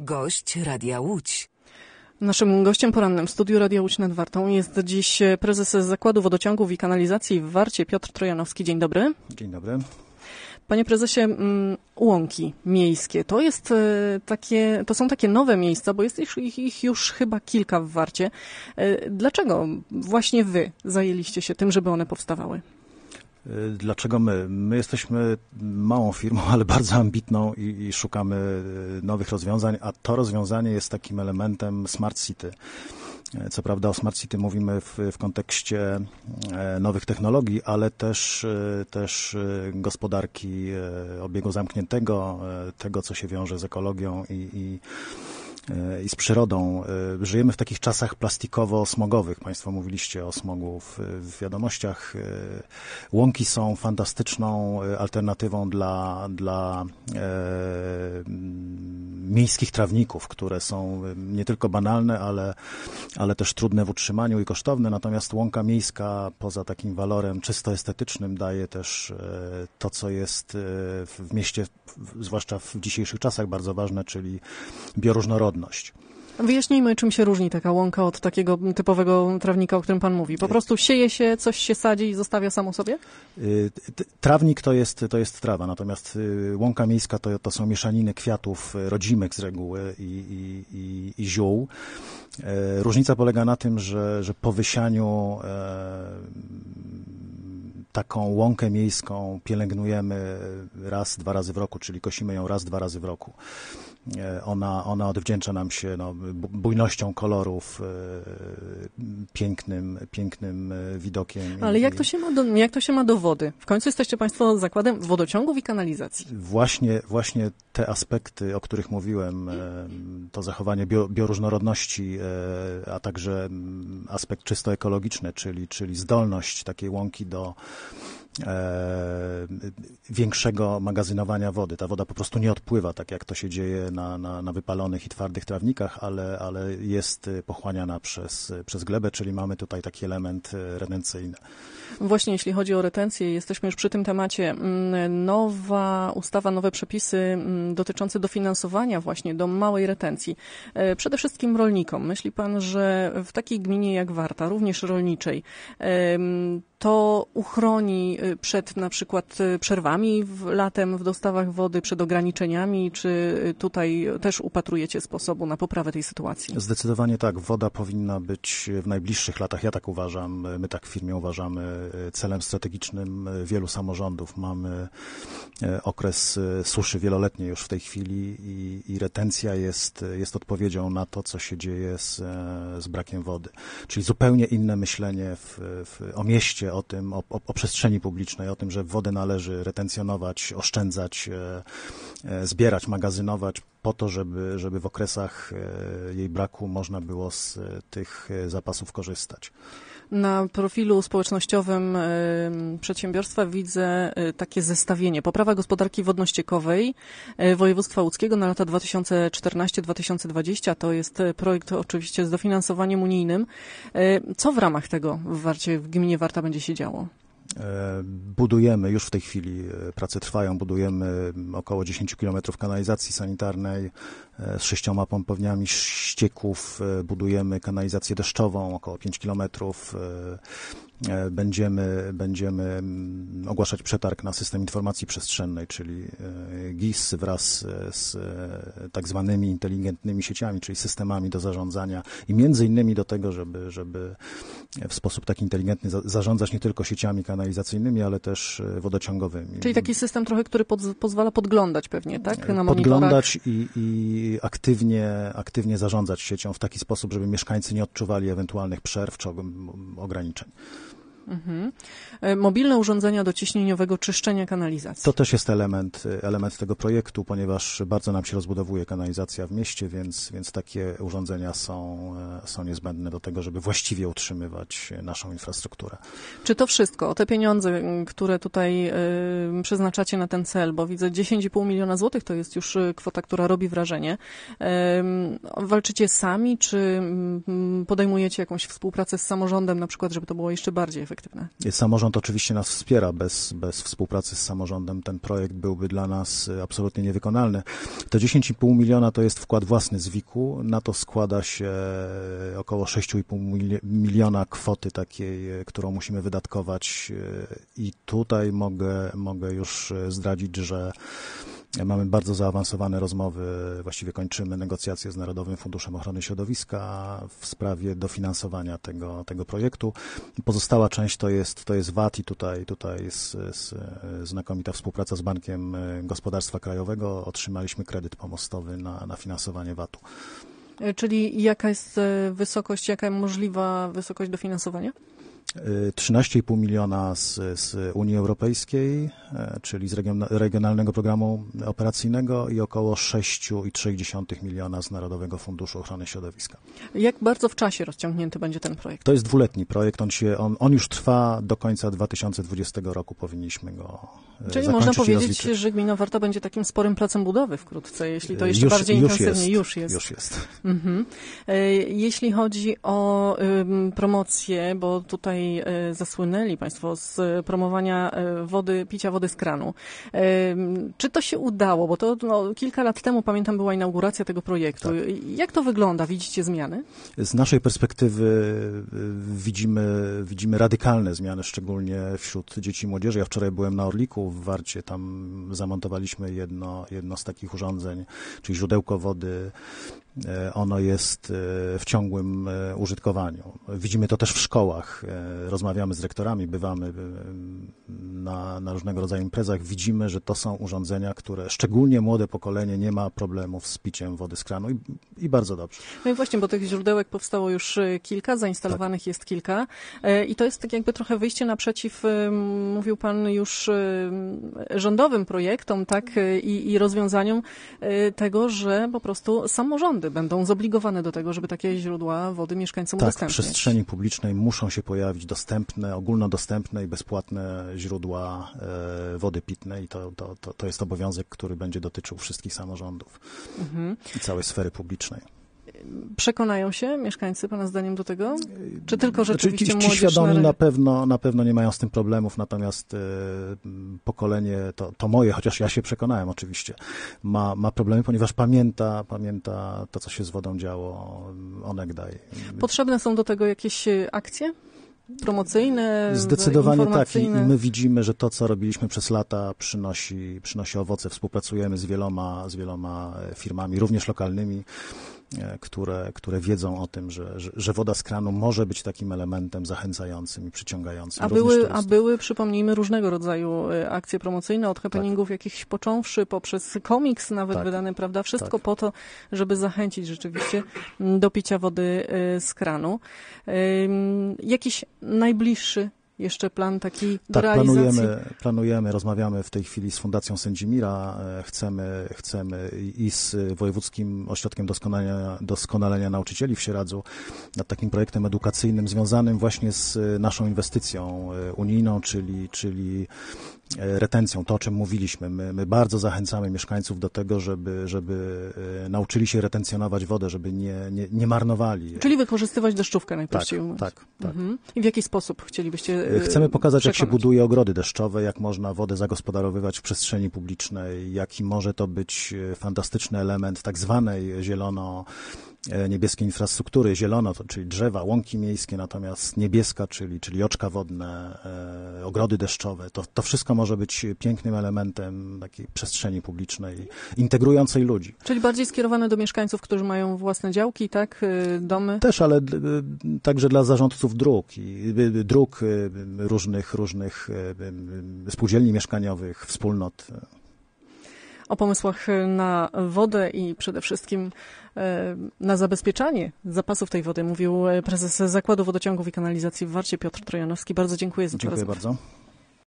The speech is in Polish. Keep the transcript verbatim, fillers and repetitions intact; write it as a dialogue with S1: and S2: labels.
S1: Gość Radia Łódź.
S2: Naszym gościem porannym w studiu Radia Łódź nad Wartą jest dziś prezes Zakładu Wodociągów i Kanalizacji w Warcie, Piotr Trojanowski. Dzień dobry.
S3: Dzień dobry.
S2: Panie prezesie, łąki miejskie to jest takie, to są takie nowe miejsca, bo jest ich, ich już chyba kilka w Warcie. Dlaczego właśnie wy zajęliście się tym, żeby one powstawały?
S3: Dlaczego my? My jesteśmy małą firmą, ale bardzo ambitną i, i szukamy nowych rozwiązań, a to rozwiązanie jest takim elementem Smart City. Co prawda o Smart City mówimy w, w kontekście nowych technologii, ale też, też gospodarki obiegu zamkniętego, tego, co się wiąże z ekologią i, i i z przyrodą. Żyjemy w takich czasach plastikowo-smogowych. Państwo mówiliście o smogu w, w wiadomościach. Łąki są fantastyczną alternatywą dla, dla e, miejskich trawników, które są nie tylko banalne, ale, ale też trudne w utrzymaniu i kosztowne. Natomiast łąka miejska poza takim walorem czysto estetycznym daje też e, to, co jest w mieście, w, zwłaszcza w dzisiejszych czasach bardzo ważne, czyli bioróżnorodność.
S2: Wyjaśnijmy, czym się różni taka łąka od takiego typowego trawnika, o którym pan mówi. Po prostu sieje się, coś się sadzi i zostawia samo sobie?
S3: Trawnik to jest, to jest trawa, natomiast łąka miejska to, to są mieszaniny kwiatów rodzimych z reguły i, i, i, i ziół. Różnica polega na tym, że, że po wysianiu e, taką łąkę miejską pielęgnujemy raz, dwa razy w roku, czyli kosimy ją raz, dwa razy w roku. Ona, ona odwdzięcza nam się no, bujnością kolorów, pięknym, pięknym widokiem.
S2: Ale jak to się ma do, jak to się ma do wody? W końcu jesteście państwo zakładem wodociągów i kanalizacji.
S3: Właśnie, właśnie te aspekty, o których mówiłem, to zachowanie bio, bioróżnorodności, a także aspekt czysto ekologiczny, czyli, czyli zdolność takiej łąki do E, większego magazynowania wody. Ta woda po prostu nie odpływa, tak jak to się dzieje na, na, na wypalonych i twardych trawnikach, ale, ale jest pochłaniana przez, przez glebę, czyli mamy tutaj taki element retencyjny.
S2: Właśnie jeśli chodzi o retencję, jesteśmy już przy tym temacie. Nowa ustawa, nowe przepisy dotyczące dofinansowania właśnie do małej retencji. Przede wszystkim rolnikom. Myśli pan, że w takiej gminie jak Warta, również rolniczej, to uchroni przed na przykład przerwami w, latem w dostawach wody, przed ograniczeniami, czy tutaj też upatrujecie sposobu na poprawę tej sytuacji?
S3: Zdecydowanie tak. Woda powinna być w najbliższych latach, ja tak uważam, my tak w firmie uważamy, celem strategicznym wielu samorządów. Mamy okres suszy wieloletniej już w tej chwili i, i retencja jest, jest odpowiedzią na to, co się dzieje z, z brakiem wody. Czyli zupełnie inne myślenie w, w, o mieście, o tym, o, o przestrzeni publicznej, o tym, że wodę należy retencjonować, oszczędzać, e, zbierać, magazynować po to, żeby, żeby w okresach e, jej braku można było z tych zapasów korzystać.
S2: Na profilu społecznościowym y, przedsiębiorstwa widzę y, takie zestawienie. Poprawa gospodarki wodno-ściekowej y, województwa łódzkiego na lata dwa tysiące czternaście do dwa tysiące dwudziestego. To jest projekt oczywiście z dofinansowaniem unijnym. Y, co w ramach tego w Warcie, w gminie Warta będzie się działo?
S3: Budujemy, już w tej chwili prace trwają, budujemy około dziesięć kilometrów kanalizacji sanitarnej z sześcioma pompowniami ścieków, budujemy kanalizację deszczową, około pięć kilometrów. Będziemy, będziemy ogłaszać przetarg na system informacji przestrzennej, czyli G I S wraz z tak zwanymi inteligentnymi sieciami, czyli systemami do zarządzania i między innymi do tego, żeby, żeby w sposób taki inteligentny za, zarządzać nie tylko sieciami kanalizacyjnymi, ale też wodociągowymi.
S2: Czyli taki system trochę, który pod, pozwala podglądać pewnie, tak? Na
S3: podglądać i, i aktywnie, aktywnie zarządzać siecią w taki sposób, żeby mieszkańcy nie odczuwali ewentualnych przerw czy ograniczeń.
S2: Mhm. Mobilne urządzenia do ciśnieniowego czyszczenia kanalizacji.
S3: To też jest element, element tego projektu, ponieważ bardzo nam się rozbudowuje kanalizacja w mieście, więc, więc takie urządzenia są, są niezbędne do tego, żeby właściwie utrzymywać naszą infrastrukturę.
S2: Czy to wszystko, te pieniądze, które tutaj y, przeznaczacie na ten cel, bo widzę dziesięć i pół miliona złotych, to jest już kwota, która robi wrażenie. Y, walczycie sami, czy y, podejmujecie jakąś współpracę z samorządem, na przykład, żeby to było jeszcze bardziej efektywne? efektywne.
S3: Samorząd oczywiście nas wspiera. Bez, bez współpracy z samorządem ten projekt byłby dla nas absolutnie niewykonalny. Te dziesięć i pół miliona to jest wkład własny z wiku. Na to składa się około sześć i pół miliona kwoty takiej, którą musimy wydatkować. I tutaj mogę, mogę już zdradzić, że mamy bardzo zaawansowane rozmowy, właściwie kończymy negocjacje z Narodowym Funduszem Ochrony Środowiska w sprawie dofinansowania tego, tego projektu. Pozostała część to jest, to jest V A T i tutaj, tutaj jest, jest znakomita współpraca z Bankiem Gospodarstwa Krajowego. Otrzymaliśmy kredyt pomostowy na, na finansowanie V A T-u.
S2: Czyli jaka jest wysokość, jaka możliwa wysokość dofinansowania?
S3: trzynaście i pół miliona z, z Unii Europejskiej, czyli z region, Regionalnego Programu Operacyjnego i około sześć i trzy dziesiąte miliona z Narodowego Funduszu Ochrony Środowiska.
S2: Jak bardzo w czasie rozciągnięty będzie ten projekt?
S3: To jest dwuletni projekt, on, się, on, on już trwa do końca dwa tysiące dwudziestego roku, powinniśmy go
S2: Czyli
S3: zakończyć
S2: można powiedzieć,
S3: rozliczyć.
S2: że gmina Warta będzie takim sporym placem budowy wkrótce, jeśli to jeszcze
S3: już,
S2: bardziej
S3: już
S2: intensywnie
S3: jest,
S2: już jest.
S3: Już jest.
S2: Mhm. Jeśli chodzi o ym, promocję, bo tutaj y, zasłynęli Państwo z promowania y, wody, picia wody z kranu. Y, czy to się udało? Bo to no, kilka lat temu, pamiętam, była inauguracja tego projektu. Tak. Jak to wygląda? Widzicie zmiany?
S3: Z naszej perspektywy y, widzimy, widzimy radykalne zmiany, szczególnie wśród dzieci i młodzieży. Ja wczoraj byłem na Orliku w Warcie, tam zamontowaliśmy jedno, jedno z takich urządzeń, czyli źródełko wody. Ono jest w ciągłym użytkowaniu. Widzimy to też w szkołach. Rozmawiamy z rektorami, bywamy na, na różnego rodzaju imprezach. Widzimy, że to są urządzenia, które szczególnie młode pokolenie nie ma problemów z piciem wody z kranu i, i bardzo dobrze.
S2: No i właśnie, bo tych źródełek powstało już kilka, zainstalowanych tak. jest kilka i to jest tak jakby trochę wyjście naprzeciw, mówił Pan, już rządowym projektom, tak, i, i rozwiązaniom tego, że po prostu samorządy będą zobligowane do tego, żeby takie źródła wody mieszkańcom
S3: tak,
S2: udostępniać.
S3: Tak, w przestrzeni publicznej muszą się pojawić dostępne, ogólnodostępne i bezpłatne źródła e, wody pitnej i to, to, to, to jest obowiązek, który będzie dotyczył wszystkich samorządów mhm. i całej sfery publicznej.
S2: Przekonają się mieszkańcy, Pana zdaniem, do tego? Czy tylko rzeczywiście
S3: znaczy, ci, ci świadomi na... na pewno na pewno nie mają z tym problemów, natomiast e, pokolenie, to, to moje, chociaż ja się przekonałem oczywiście, ma, ma problemy, ponieważ pamięta, pamięta to, co się z wodą działo onegdaj.
S2: Potrzebne są do tego jakieś akcje? Promocyjne,
S3: zdecydowanie tak. I, I my widzimy, że to, co robiliśmy przez lata, przynosi, przynosi owoce. Współpracujemy z wieloma, z wieloma firmami, również lokalnymi, które, które wiedzą o tym, że, że, że woda z kranu może być takim elementem zachęcającym i przyciągającym.
S2: A były, a były, przypomnijmy, różnego rodzaju akcje promocyjne, od happeningów tak. jakichś począwszy, poprzez komiks nawet tak. wydany, prawda? Wszystko tak. po to, żeby zachęcić rzeczywiście do picia wody z kranu. Jakiś najbliższy jeszcze plan taki do
S3: tak,
S2: realizacji?
S3: Planujemy, planujemy, rozmawiamy w tej chwili z Fundacją Sędzimira. Chcemy, chcemy i z Wojewódzkim Ośrodkiem Doskonalenia, Doskonalenia Nauczycieli w Sieradzu nad takim projektem edukacyjnym związanym właśnie z naszą inwestycją unijną, czyli, czyli retencją, to o czym mówiliśmy. My, my bardzo zachęcamy mieszkańców do tego, żeby, żeby nauczyli się retencjonować wodę, żeby nie, nie, nie marnowali.
S2: Czyli wykorzystywać deszczówkę najprościej
S3: tak,
S2: mówiąc.
S3: Tak, tak.
S2: Mhm. I w jaki sposób chcielibyście
S3: Chcemy pokazać,
S2: przekonać?
S3: jak się buduje ogrody deszczowe, jak można wodę zagospodarowywać w przestrzeni publicznej, jaki może to być fantastyczny element tak zwanej zielono niebieskiej infrastruktury. Zielono, to, czyli drzewa, łąki miejskie, natomiast niebieska, czyli, czyli oczka wodne, e, ogrody deszczowe. To, to wszystko może być pięknym elementem takiej przestrzeni publicznej, integrującej ludzi.
S2: Czyli bardziej skierowane do mieszkańców, którzy mają własne działki, tak? Domy?
S3: Też, ale także dla zarządców dróg i dróg różnych, różnych spółdzielni mieszkaniowych, wspólnot.
S2: O pomysłach na wodę i przede wszystkim na zabezpieczanie zapasów tej wody mówił prezes Zakładu Wodociągów i Kanalizacji w Warcie Piotr Trojanowski. Bardzo dziękuję za tę rozmowę.
S3: Dziękuję bardzo.